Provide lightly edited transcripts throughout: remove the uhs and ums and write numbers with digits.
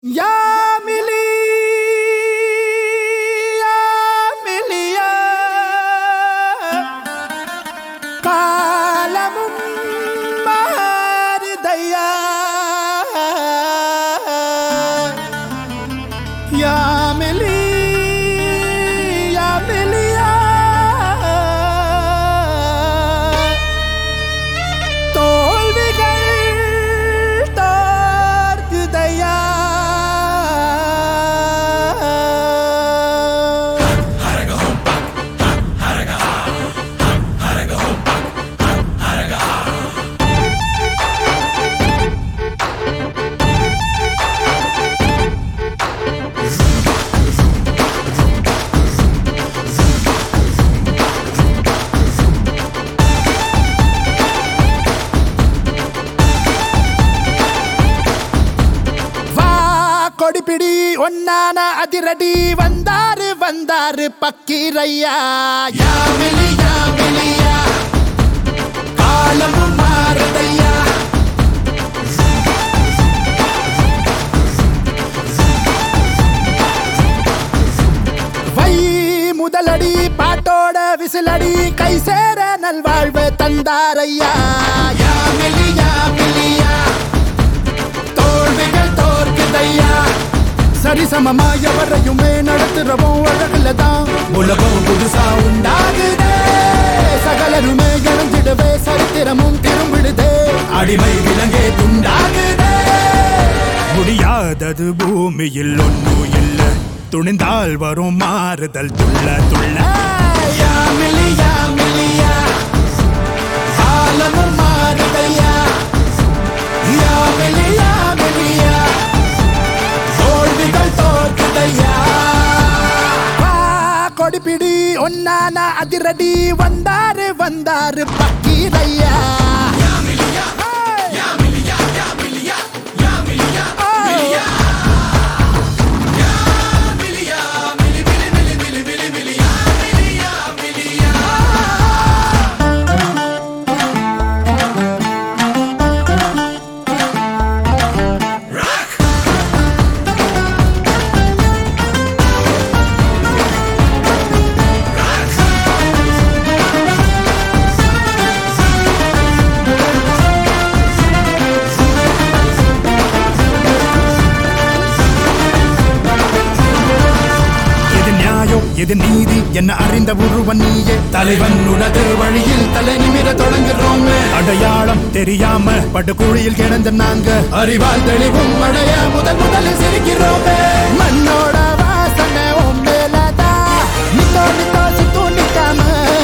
Ya मिली या मिलिया कालमुम मारदया या मिली या मिलिया தோல்விகள் தோற்குதையா கொடிபிடி ஒன்னான அதிரடி வந்தாரு வந்தாரு பக்கீரையா யா மிலியா காலமும் மாறுதையா வை முதலடி பாட்டோட விசிலடி கை சேர நல்வாழ்வு தந்தாரையா யா மிலியா தோல்விகள் தோற்குதையா சரிசமமா எவரையுமே நடத்துறவும் அழகுலதான் உலகம் புதுசா உண்டாகுதே சகலருமே இழந்திடவே சரித்திரமும் திரும்பிடுதே அடிமை விலங்கே துண்டாகுதே முடியாதது பூமியில் ஒன்றும் இல்ல துணிந்தால் வரும் மாறுதல் துள்ள துள்ள யா மிலியா காலமும் மாறுதையா யா மிலியா கொடிபிடி ஒன்னான அதிரடி வந்தாரு வந்தாரு பக்கீரையா இது நீதி என்ன அறிந்த ஒருவன் நீயே தலைவன் உனது வழியில் தலை நிமிர தொடங்குறோம் அடையாளம் தெரியாம படுகுழியில் கிடந்த நாங்க அறிவால் தெளிவும் அடைய முதலில் சிரிக்கிறோம் மண்ணோட வாசனை மேலதா நித்தோ சுத்தூ நிக்காம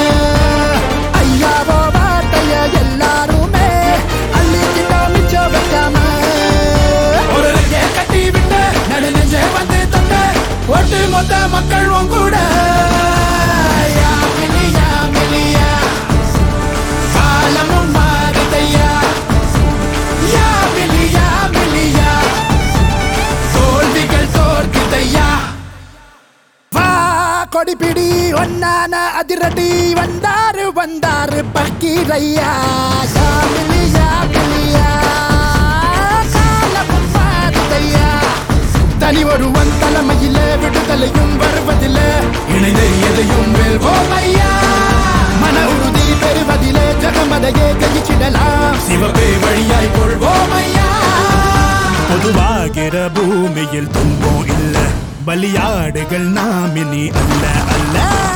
ஐயாவோ வார்த்தைய எல்லாருமே அள்ளிக்கிட்டோ மிச்சோ வைக்காம ஒரு கட்டி விட்டு நடு நெஞ்சே வந்து தொட்ட ஒட்டு மொத்த மக்கள் கூட யா மிலியா காலமும் மாறுதையா யா மிலியா தோல்விகள் தோற்குதையா வா கொடிபிடி ஒன்னான அதிரடி வந்தாரு வந்தாரு பக்கீரையா யா மிலியா காலமும் மாறுதையா தனி ஒருவன் தலைமையில விடுதலையும் வருவதில்ல இணைந்த எதையும் வெல்வோம் ஐயா மன உறுதி பெறுவதிலே ஜகமதையே ஜெயிச்சிடலாம் சிவப்பே வழியாய் கொள்வோம் ஐயா பொதுவாகிற பூமியில் துன்பம் இல்ல பலியாடுகள் நாமினி அல்ல அல்ல